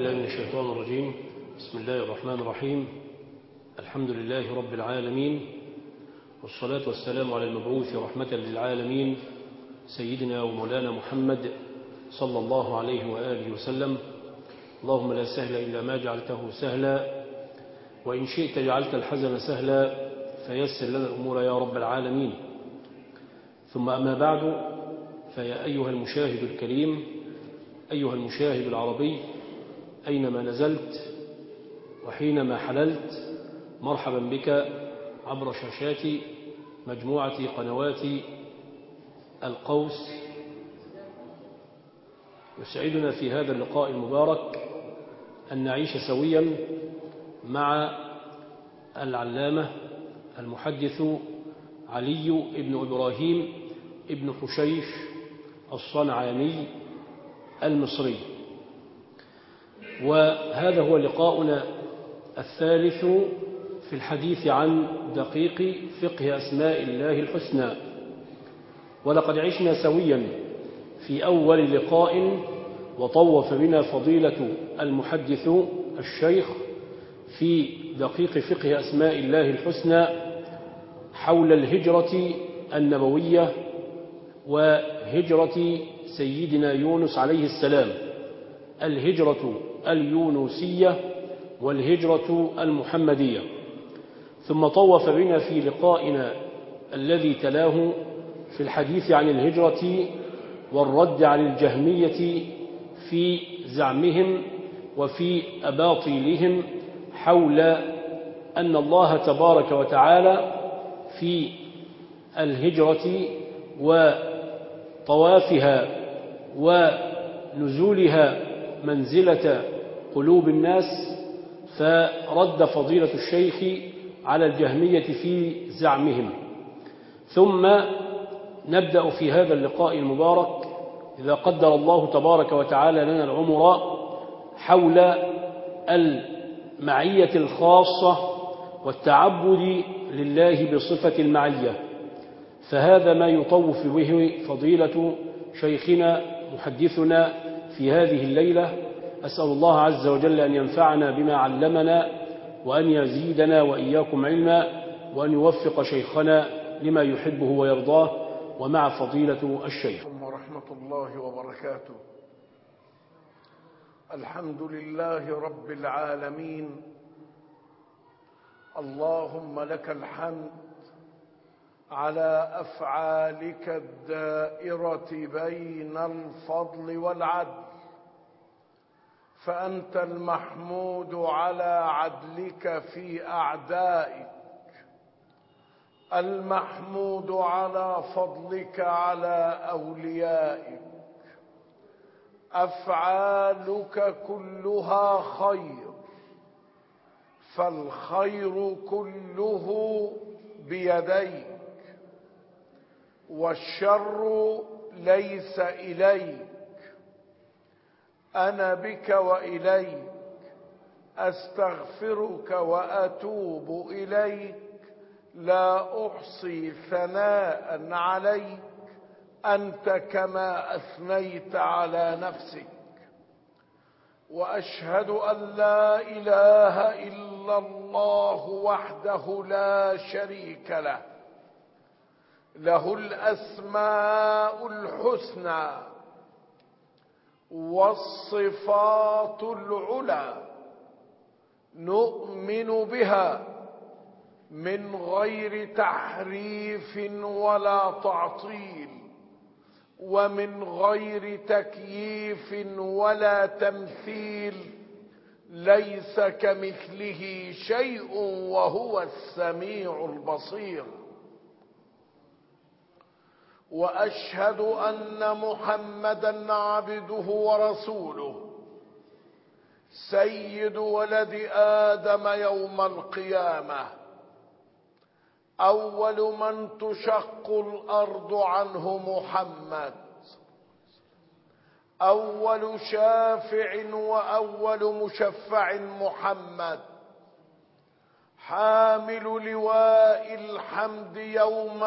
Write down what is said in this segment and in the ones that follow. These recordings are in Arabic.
بالله من الشيطان الرجيم. بسم الله الرحمن الرحيم. الحمد لله رب العالمين، والصلاة والسلام على المبعوث رحمة للعالمين سيدنا ومولانا محمد صلى الله عليه وآله وسلم. اللهم لا سهل إلا ما جعلته سهلا، وإن شئت جعلت الحزن سهلا، فيسر لنا الأمور يا رب العالمين. ثم أما بعد، فيا أيها المشاهد الكريم، أيها المشاهد العربي، أينما نزلت وحينما حللت، مرحبا بك عبر شاشات مجموعة قنوات القوس. يسعدنا في هذا اللقاء المبارك أن نعيش سويا مع العلامة المحدث علي بن إبراهيم ابن حشيش الصنعاني المصري، وهذا هو لقاؤنا الثالث في الحديث عن دقيق فقه أسماء الله الحسنى. ولقد عشنا سويا في أول لقاء، وطوف بنا فضيلة المحدث الشيخ في دقيق فقه أسماء الله الحسنى حول الهجرة النبوية وهجرة سيدنا يونس عليه السلام، الهجرة اليونسية والهجرة المحمدية. ثم طوف بنا في لقائنا الذي تلاه في الحديث عن الهجرة والرد عن الجهمية في زعمهم وفي أباطيلهم حول أن الله تبارك وتعالى في الهجرة وطوافها ونزولها منزلة قلوب الناس، فرد فضيلة الشيخ على الجهمية في زعمهم. ثم نبدأ في هذا اللقاء المبارك إذا قدر الله تبارك وتعالى لنا العمر حول المعية الخاصة والتعبد لله بصفة المعية. فهذا ما يطوف به فضيلة شيخنا محدثنا في هذه الليلة. أسأل الله عز وجل أن ينفعنا بما علمنا، وأن يزيدنا وإياكم علما، وأن يوفق شيخنا لما يحبه ويرضاه. ومع فضيلة الشيخ. ورحمة الله وبركاته. الحمد لله رب العالمين، اللهم لك الحمد على أفعالك الدائرة بين الفضل والعدل، فأنت المحمود على عدلك في أعدائك، المحمود على فضلك على أوليائك. أفعالك كلها خير، فالخير كله بيديك، والشر ليس إليك. أنا بك وإليك أستغفرك وأتوب إليك، لا أحصي ثناء عليك، أنت كما أثنيت على نفسك. وأشهد أن لا إله إلا الله وحده لا شريك له، له الأسماء الحسنى والصفات العلى، نؤمن بها من غير تحريف ولا تعطيل، ومن غير تكييف ولا تمثيل. ليس كمثله شيء وهو السميع البصير. وأشهد أن محمدا عبده ورسوله، سيد ولد آدم يوم القيامة، أول من تشق الأرض عنه محمد، أول شافع وأول مشفع محمد، حامل لواء الحمد يوم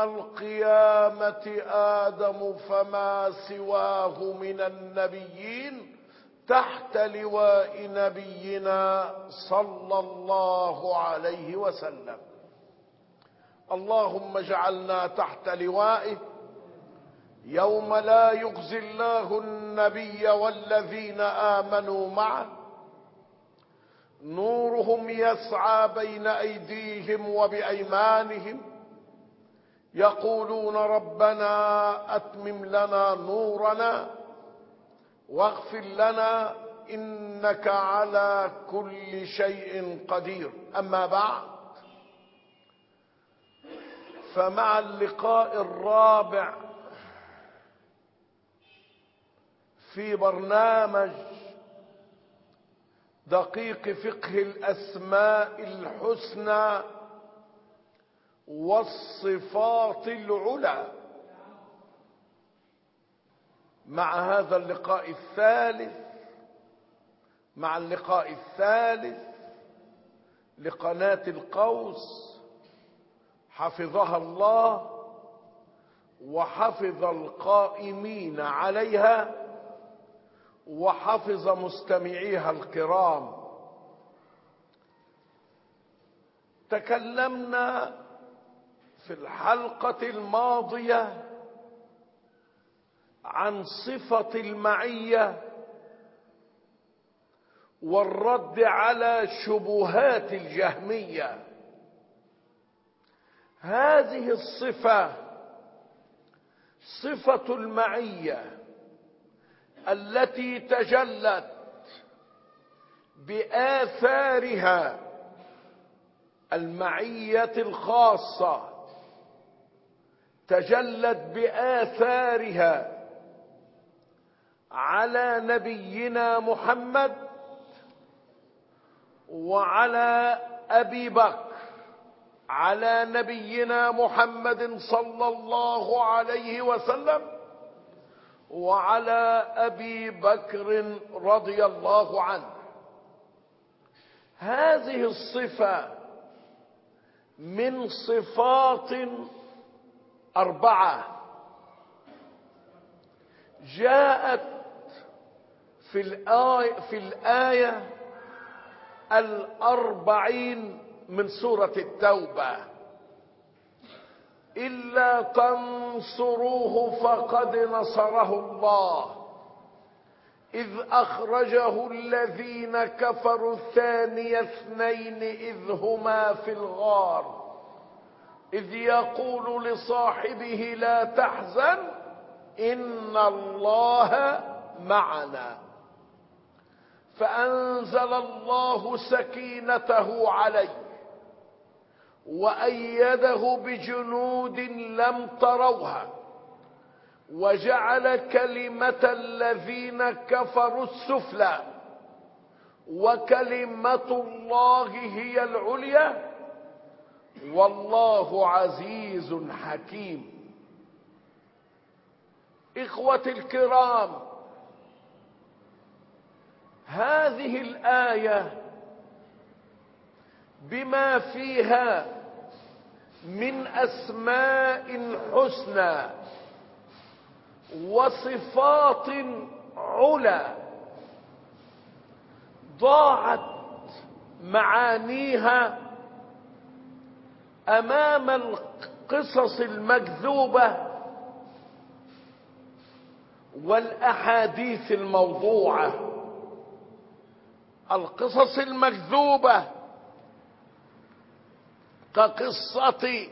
القيامة آدم، فما سواه من النبيين تحت لواء نبينا صلى الله عليه وسلم. اللهم اجعلنا تحت لوائه يوم لا يخزي الله النبي والذين آمنوا معه نورهم يسعى بين أيديهم وبأيمانهم يقولون ربنا أتمم لنا نورنا واغفر لنا إنك على كل شيء قدير. أما بعد، فمع اللقاء الرابع في برنامج دقيق فقه الأسماء الحسنى والصفات العلى، مع هذا اللقاء الثالث لقناة القوس حفظها الله وحفظ القائمين عليها وحفظ مستمعيها الكرام. تكلمنا في الحلقة الماضية عن صفة المعية والرد على شبهات الجهمية. هذه الصفة صفة المعية التي تجلت بآثارها المعية الخاصة، تجلت بآثارها على نبينا محمد وعلى أبي بكر، على نبينا محمد صلى الله عليه وسلم وعلى أبي بكر رضي الله عنه. هذه الصفة من صفات 4 جاءت في الآية 40 من سورة التوبة: إلا تنصروه فقد نصره الله إذ أخرجه الذين كفروا ثاني اثنين إذ هما في الغار إذ يقول لصاحبه لا تحزن إن الله معنا فأنزل الله سكينته عليه وأيده بجنود لم تروها وجعل كلمة الذين كفروا السفلى وكلمة الله هي العليا والله عزيز حكيم. إخوتي الكرام، هذه الآية بما فيها من أسماء حسنى وصفات علا ضاعت معانيها أمام القصص المكذوبة والأحاديث الموضوعة. القصص المكذوبة كقصة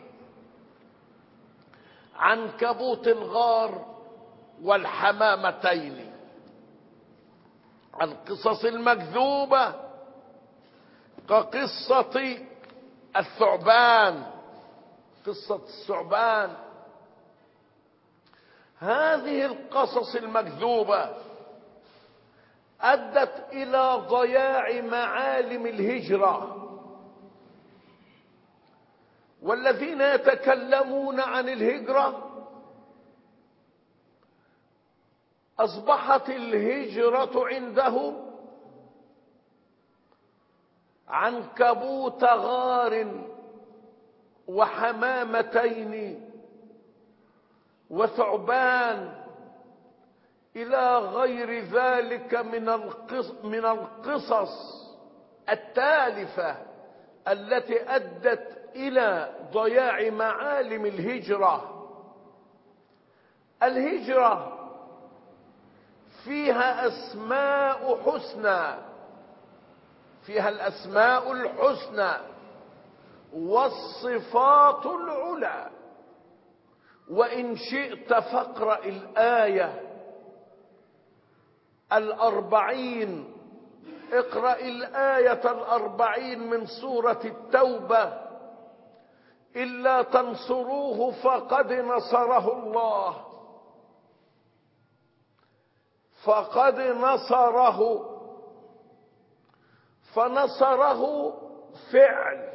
عنكبوت الغار والحمامتين. القصص المكذوبة كقصة الثعبان، قصة الثعبان. هذه القصص المكذوبة أدت إلى ضياع معالم الهجرة، والذين يتكلمون عن الهجرة أصبحت الهجرة عندهم عنكبوت غار وحمامتين وثعبان إلى غير ذلك من القصص التالفة التي أدت إلى ضياع معالم الهجرة. الهجرة فيها أسماء حسنى، فيها الأسماء الحسنى والصفات العلى. وإن شئت فاقرأ الآية 40، اقرأ الآية 40 من سورة التوبة: إلا تنصروه فقد نصره الله. فقد نصره، فنصره فعل،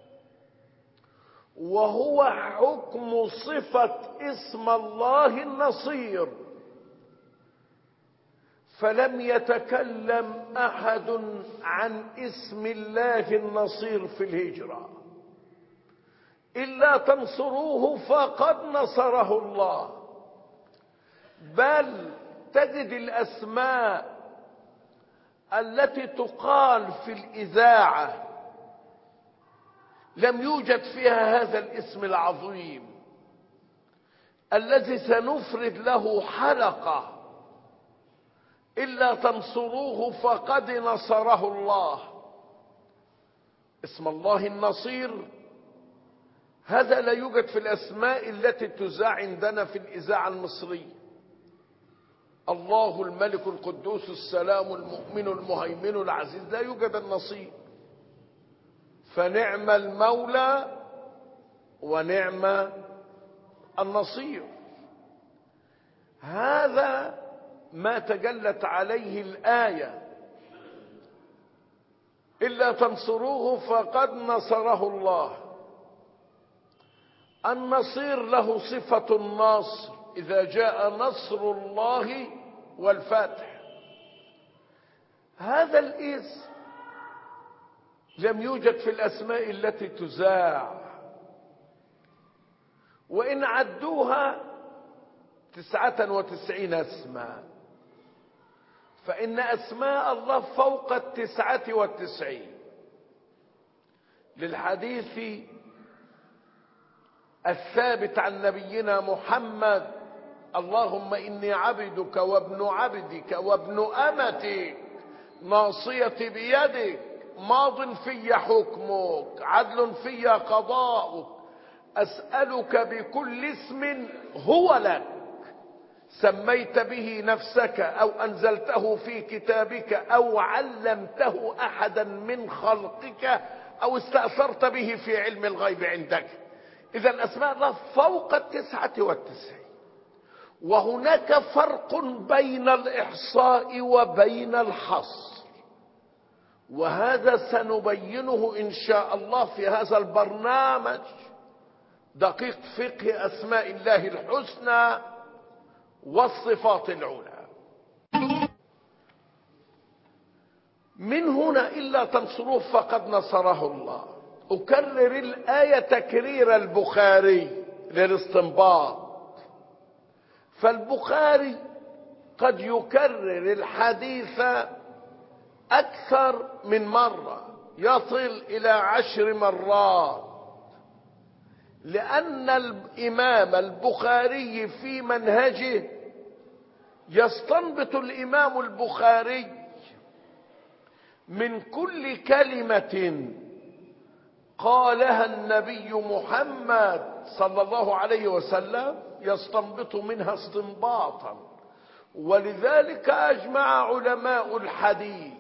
وهو حكم صفة اسم الله النصير. فلم يتكلم أحد عن اسم الله النصير في الهجرة. إلا تنصروه فقد نصره الله. بل تجد الأسماء التي تقال في الإذاعة لم يوجد فيها هذا الاسم العظيم الذي سنفرد له حلقة. إلا تنصروه فقد نصره الله. اسم الله النصير هذا لا يوجد في الأسماء التي تذاع عندنا في الإذاعة المصرية. الله الملك القدوس السلام المؤمن المهيمن العزيز، لا يوجد النصير. فنعم المولى ونعم النصير. هذا ما تجلت عليه الآية: إلا تنصروه فقد نصره الله. النصير له صفة النصر إذا جاء نصر الله والفتح. هذا الاسم لم يوجد في الأسماء التي تذاع، وإن عدوها 99 اسما، فإن أسماء الله فوق 99. للحديث الثابت عن نبينا محمد: اللهم إني عبدك وابن عبدك وابن أمتك، ناصيتي بيدك، ماض في حكمك، عدل في قضاؤك، أسألك بكل اسم هو لك سميت به نفسك أو أنزلته في كتابك أو علمته أحدا من خلقك أو استأثرت به في علم الغيب عندك. إذا أسماء الله فوق 99. وهناك فرق بين الإحصاء وبين الحصر، وهذا سنبينه إن شاء الله في هذا البرنامج دقيق فقه أسماء الله الحسنى والصفات العلى. من هنا إلا تنصروه فقد نصره الله. أكرر الآية تكرير البخاري للاستنباط. فالبخاري قد يكرر الحديث أكثر من مرة، يصل إلى 10 مرات، لأن الإمام البخاري في منهجه يستنبط الإمام البخاري من كل كلمة قالها النبي محمد صلى الله عليه وسلم، يستنبط منها استنباطا. ولذلك أجمع علماء الحديث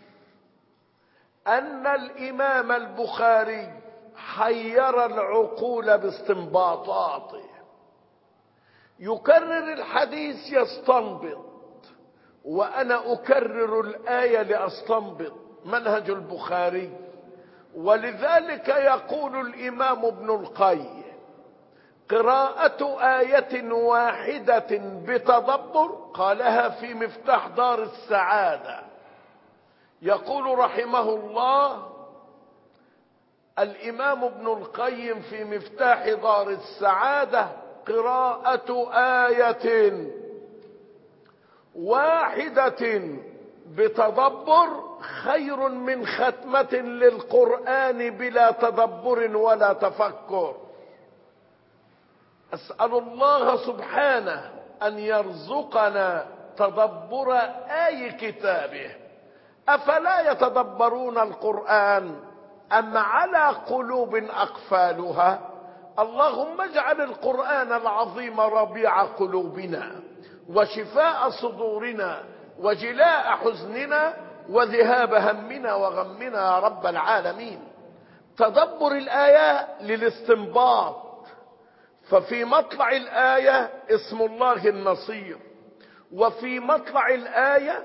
أن الإمام البخاري حير العقول باستنباطاته. يكرر الحديث يستنبط، وأنا أكرر الآية لأستنبط، منهج البخاري. ولذلك يقول الإمام ابن القيم: قراءة آية واحدة بتدبر، قالها في مفتاح دار السعادة. يقول رحمه الله الإمام ابن القيم في مفتاح دار السعادة: قراءة آية واحدة بتدبر خير من ختمة للقرآن بلا تدبر ولا تفكر. أسأل الله سبحانه أن يرزقنا تدبر آي كتابه. أفلا يتدبرون القرآن أم على قلوب أقفالها؟ اللهم اجعل القرآن العظيم ربيع قلوبنا وشفاء صدورنا وجلاء حزننا وذهاب همنا وغمنا يا رب العالمين. تدبر الآية للاستنباط، ففي مطلع الآية اسم الله النصير، وفي مطلع الآية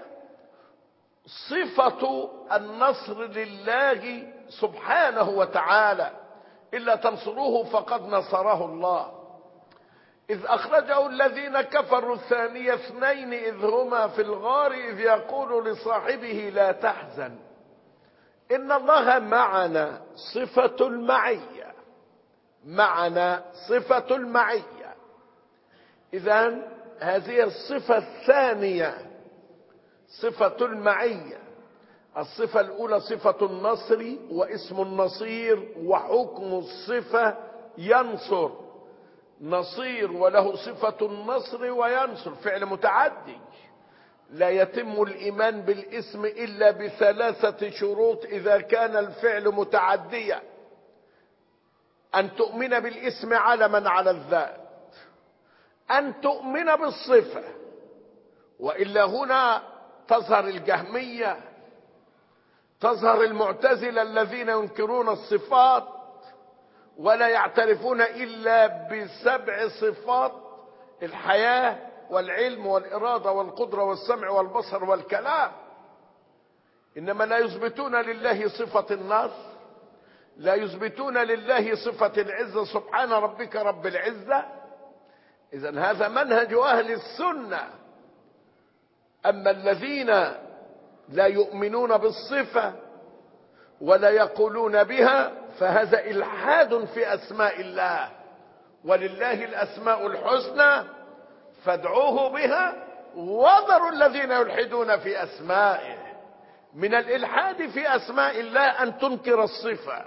صفة النصر لله سبحانه وتعالى. إلا تنصروه فقد نصره الله، إذ أخرجه الذين كفروا ثاني اثنين إذ هما في الغار إذ يقول لصاحبه لا تحزن إن الله معنا. صفة المعية، معنا صفة المعية. إذن هذه الصفة الثانية صفة المعية. الصفة الأولى صفة النصر واسم النصير وحكم الصفة ينصر، نصير وله صفة النصر وينصر، فعل متعدي. لا يتم الإيمان بالاسم إلا بثلاثة شروط إذا كان الفعل متعديا: أن تؤمن بالاسم علما على الذات، أن تؤمن بالصفة، وإلا هنا تظهر الجهمية، تظهر المعتزلة الذين ينكرون الصفات ولا يعترفون إلا ب7 صفات: الحياة والعلم والإرادة والقدرة والسمع والبصر والكلام. إنما لا يثبتون لله صفة النصر، لا يثبتون لله صفة العزة، سبحان ربك رب العزة. إذن هذا منهج أهل السنة. أما الذين لا يؤمنون بالصفة ولا يقولون بها فهذا إلحاد في أسماء الله. ولله الأسماء الحسنى فادعوه بها وذروا الذين يلحدون في أسمائه. من الإلحاد في أسماء الله أن تنكر الصفة.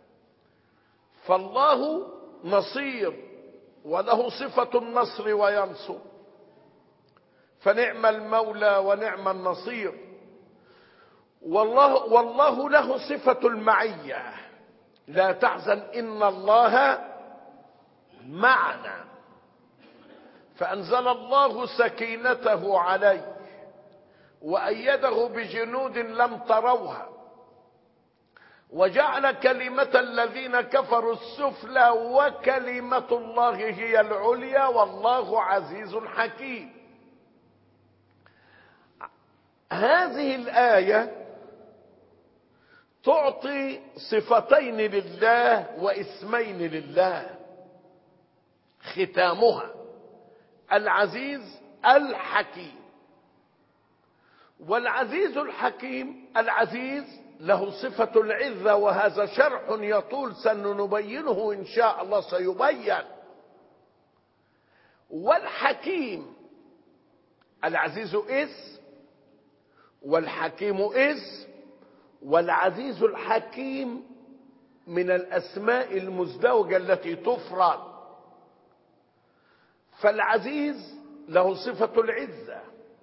فالله نصير وله صفة النصر وينصر، فنعم المولى ونعم النصير. والله له صفة المعية: لا تحزن إن الله معنا. فأنزل الله سكينته عليه وأيده بجنود لم تروها وجعل كلمة الذين كفروا السفلى وكلمة الله هي العليا والله عزيز حكيم. هذه الآية تعطي صفتين لله واسمين لله، ختامها العزيز الحكيم. والعزيز الحكيم: العزيز له صفة العزة، وهذا شرح يطول سنبينه إن شاء الله سيبين. والحكيم: العزيز اسم والحكيم اسم، والعزيز الحكيم من الأسماء المزدوجة التي تفرد. فالعزيز له صفة العزة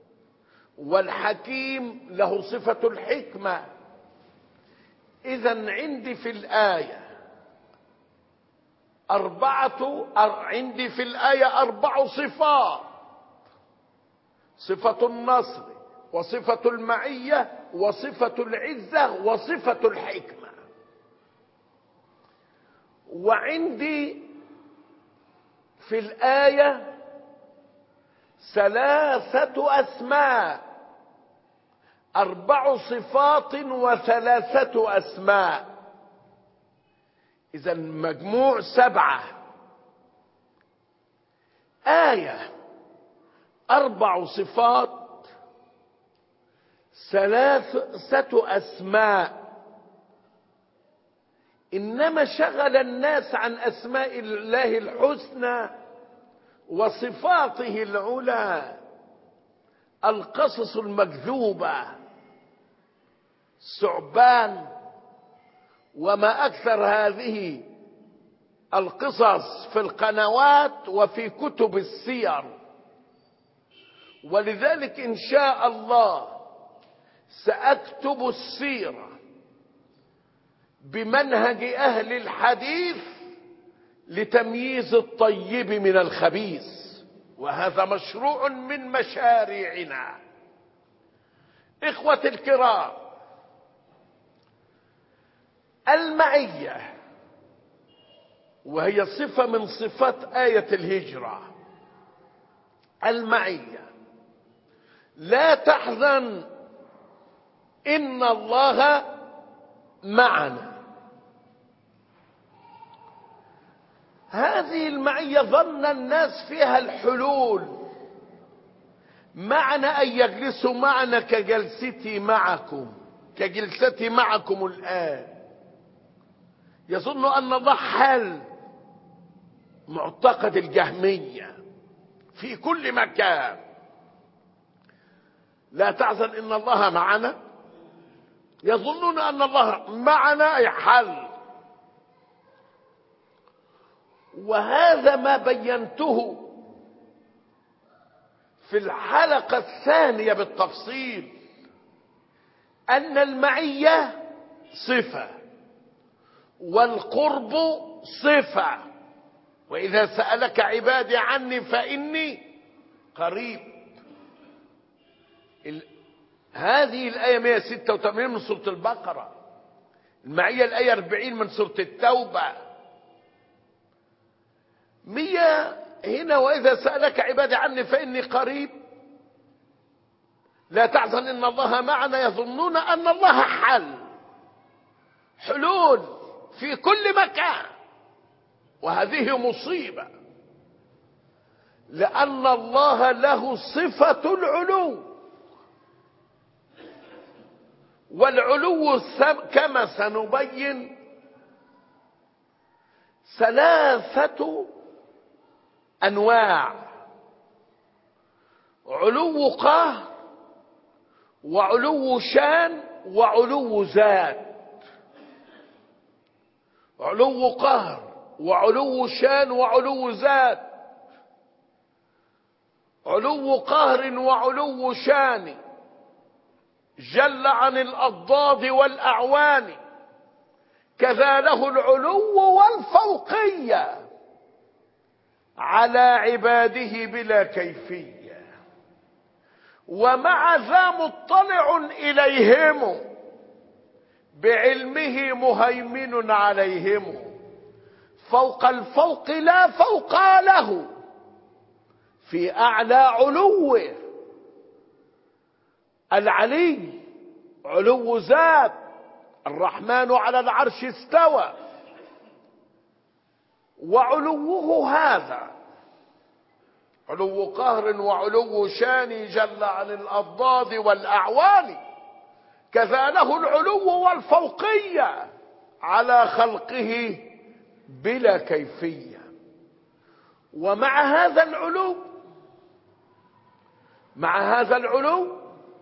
والحكيم له صفة الحكمة. إذن عندي في الآية أربع صفات: صفة النصر وصفة المعية وصفة العزة وصفة الحكمة. وعندي في الآية 3 أسماء: 4 صفات و3 أسماء. إذن مجموع 7. آية 4 صفات 3 أسماء. إنما شغل الناس عن أسماء الله الحسنى وصفاته العلى القصص المكذوبة، ثعبان، وما أكثر هذه القصص في القنوات وفي كتب السير. ولذلك إن شاء الله سأكتب السيرة بمنهج أهل الحديث لتمييز الطيب من الخبيث، وهذا مشروع من مشاريعنا. إخوة الكرام، المعية وهي صفة من صفات آية الهجرة، المعية، لا تحزن إن الله معنا. هذه المعية ظن الناس فيها الحلول، معنى أن يجلسوا معنا كجلستي معكم، كجلستي معكم الآن. يظن أن الله حل، معتقد الجهمية في كل مكان. لا تحزن إن الله معنا، يظنون أن الله معنا أي حل. وهذا ما بينته في الحلقة الثانية بالتفصيل، أن المعية صفة والقرب صفة. وإذا سألك عبادي عني فإني قريب. هذه الآية 186 من سورة البقرة، المعية الآية 40 من سورة التوبة. 100 هنا وإذا سألك عبادي عني فإني قريب. لا تحزن إن الله معنا، يظنون أن الله حلول في كل مكان، وهذه مصيبة، لأن الله له صفة العلو، والعلو كما سنبين 3 أنواع: علو قهر، وعلو شان، وعلو ذات. علو قهر وعلو شان وعلو ذات. علو قهر وعلو شان جل عن الأضداد والأعوان، كذا له العلو والفوقية على عباده بلا كيفية، ومع ذا مطلع إليهم بعلمه مهيمن عليهم، فوق الفوق لا فوق له، في أعلى علوه. العلي علو ذات، الرحمن على العرش استوى، وعلوه هذا علو قهر وعلو شان جل عن الأضداد والأعوان، كذا له العلو والفوقية على خلقه بلا كيفية. ومع هذا العلو، مع هذا العلو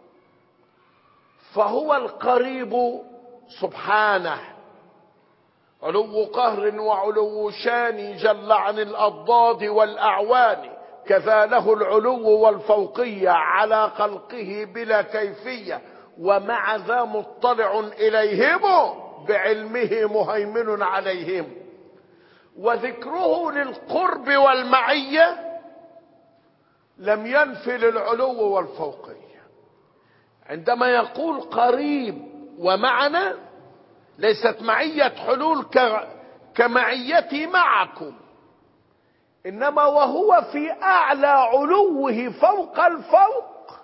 فهو القريب سبحانه، علو قهر وعلو شان جل عن الأضداد والأعوان، كذا له العلو والفوقية على خلقه بلا كيفية، ومع ذا مطلع إليهم بعلمه مهيمن عليهم. وذكره للقرب والمعية لم ينفي للعلو والفوقية. عندما يقول قريب ومعنا، ليست معية حلول كمعيتي معكم، إنما وهو في أعلى علوه فوق الفوق.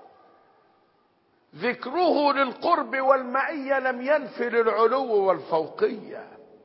ذكره للقرب والمعية لم ينفي للعلو والفوقية،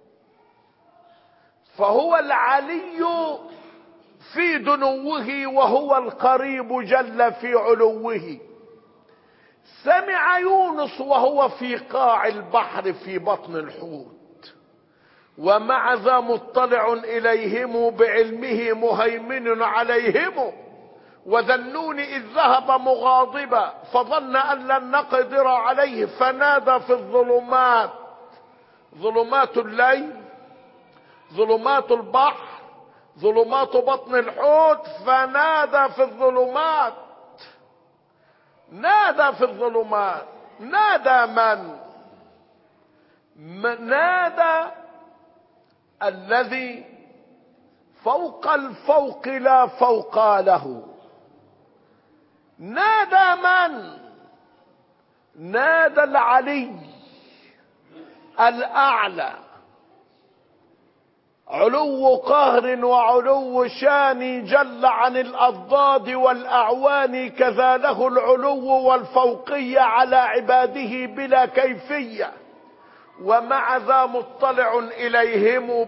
فهو العلي في دنوه وهو القريب جل في علوه. سمع يونس وهو في قاع البحر في بطن الحوت، ومع ذا مطلع إليهم بعلمه مهيمن عليهم، وذا النون إذ ذهب مغاضبا فظن أن لن نقدر عليه فنادى في الظلمات، ظلمات الليل، ظلمات البحر، ظلمات بطن الحوت، فنادى في الظلمات. نادى في الظلمات، نادى من؟ نادى الذي فوق الفوق لا فوق له. نادى من؟ نادى العلي الأعلى، علو قهر وعلو شان، جل عن الأضداد والأعوان، كذا له العلو والفوقية على عباده بلا كيفية، ومع ذا مطلع إليهم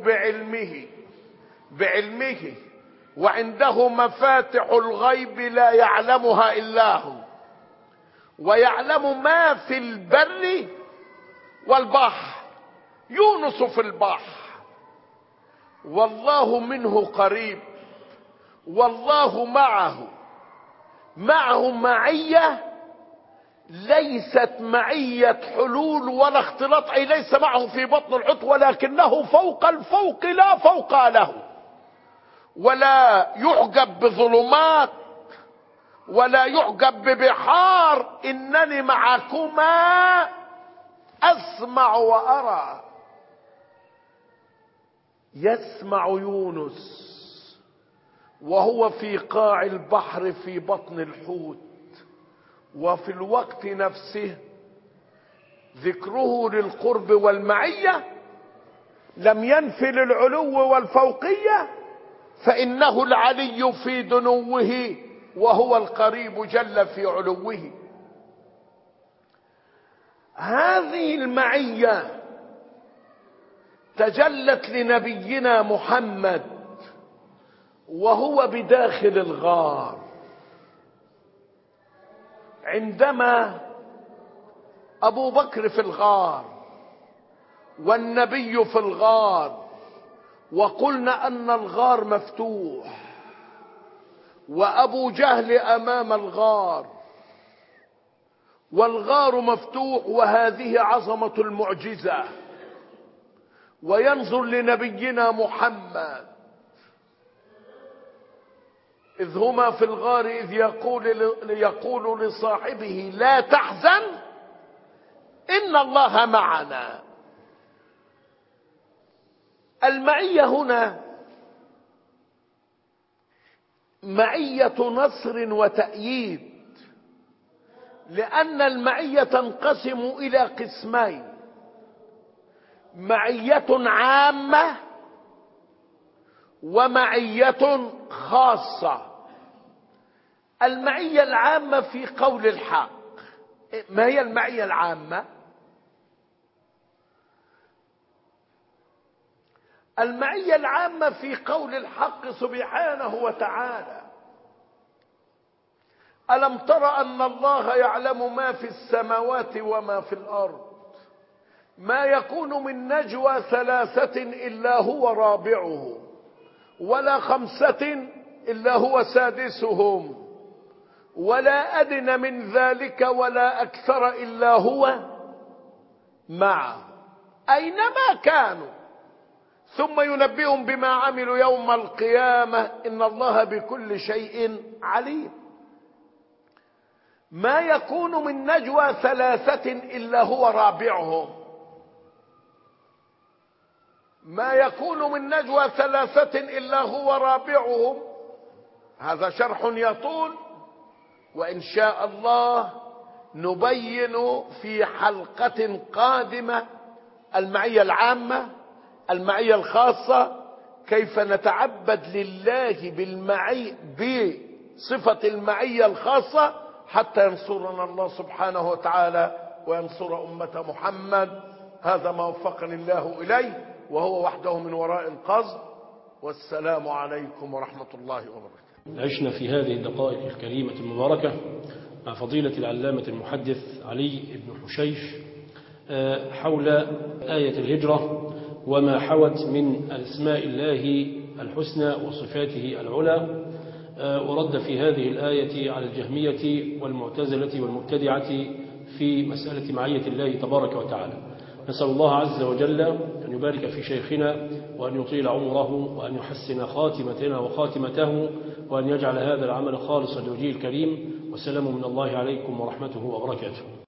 بعلمه، وعنده مفاتح الغيب لا يعلمها إلا هو، ويعلم ما في البر والبحر. يونس في البحر والله منه قريب، والله معه معية ليست معية حلول ولا اختلاط، أي ليس معه في بطن الحوت، ولكنه فوق الفوق لا فوق له، ولا يعجب بظلمات ولا يعجب ببحار. إنني معكما أسمع وأرى. يسمع يونس وهو في قاع البحر في بطن الحوت، وفي الوقت نفسه ذكره للقرب والمعية لم ينفي للعلو والفوقية، فإنه العلي في دنوه وهو القريب جل في علوه. هذه المعية تجلت لنبينا محمد وهو بداخل الغار، عندما أبو بكر في الغار والنبي في الغار، وقلنا أن الغار مفتوح وأبو جهل أمام الغار والغار مفتوح، وهذه عظمة المعجزة. وينظر لنبينا محمد إذ هما في الغار إذ يقول لصاحبه لا تحزن إن الله معنا. المعية هنا معية نصر وتأييد، لأن المعية تنقسم إلى قسمين: معية عامة ومعية خاصة. المعية العامة في قول الحق. ما هي المعية العامة؟ المعية العامة في قول الحق سبحانه وتعالى: ألم تر أن الله يعلم ما في السماوات وما في الأرض، ما يكون من نجوى ثلاثة إلا هو رابعهم، ولا خمسة إلا هو سادسهم، ولا أدنى من ذلك ولا أكثر إلا هو معه أينما كانوا، ثم ينبئهم بما عملوا يوم القيامة إن الله بكل شيء عليم. ما يكون من نجوى ثلاثة إلا هو رابعهم. ما يكون من نجوى ثلاثة إلا هو رابعهم. هذا شرح يطول، وإن شاء الله نبين في حلقة قادمة المعية العامة، المعية الخاصة، كيف نتعبد لله بصفة المعية الخاصة حتى ينصرنا الله سبحانه وتعالى وينصر أمة محمد. هذا ما وفقني الله إليه، وهو وحده من وراء القصد. والسلام عليكم ورحمة الله وبركاته. عشنا في هذه الدقائق الكريمة المباركة مع فضيلة العلامة المحدث علي بن حشيش حول آية الهجرة وما حوت من أسماء الله الحسنى وصفاته العلى، ورد في هذه الآية على الجهمية والمعتزلة والمبتدعة في مسألة معية الله تبارك وتعالى. نسأل الله عز وجل أن يبارك في شيخنا وأن يطيل عمره وأن يحسن خاتمتنا وخاتمته وأن يجعل هذا العمل خالصا لوجهه الكريم. وسلام من الله عليكم ورحمته وبركاته.